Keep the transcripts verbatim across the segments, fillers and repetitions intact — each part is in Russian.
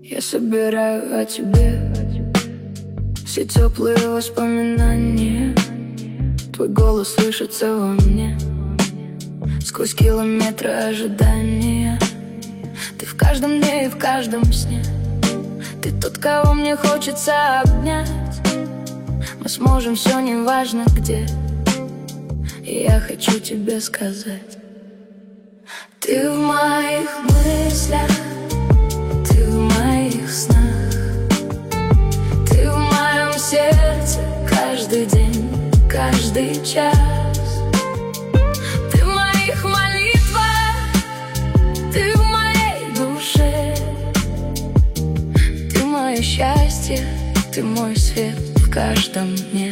Я собираю о тебе все теплые воспоминания. Твой голос слышится во мне сквозь километры ожидания. Ты в каждом дне и в каждом сне. Ты тот, кого мне хочется обнять. Мы сможем все, неважно где. И я хочу тебе сказать: ты в моих мыслях, ты в моих снах, ты в моем сердце каждый день, каждый час. Ты в моих молитвах, ты в моей душе. Ты мое счастье, ты мой свет в каждом дне.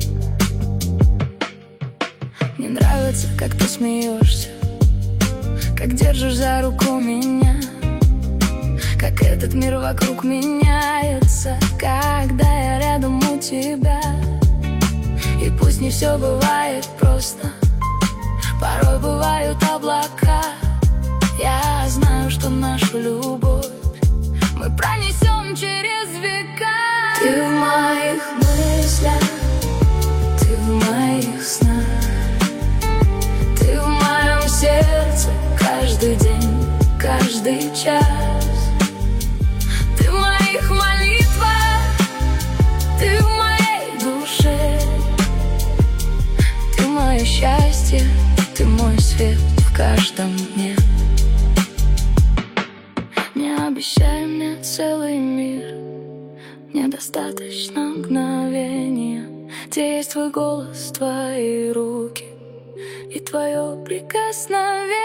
Мне нравится, как ты смеешься, как держишь за руку меня, как этот мир вокруг меняется, когда я рядом у тебя. И пусть не все бывает просто, порой бывают облака. Я знаю, что нашу любовь мы пронесем через века. Ты в моих мыслях, ты в моих снах, ты в моем сердце каждый день, каждый час. Ты в моих молитвах, ты в моей душе. Ты мое счастье, ты мой свет в каждом дне. Не обещай мне целый мир, мне достаточно мгновения, где есть твой голос, твои руки и твое прикосновение.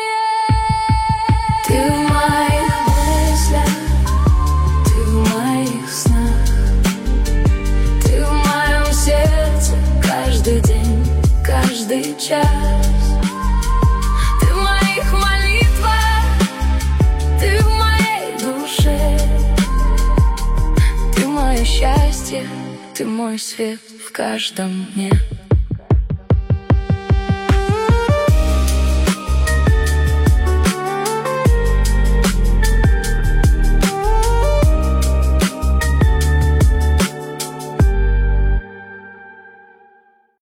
Ты в моих мыслях, ты в моих снах, ты в моем сердце каждый день, каждый час. Ты в моих молитвах, ты в моей душе. Ты мое счастье, ты мой свет в каждом дне.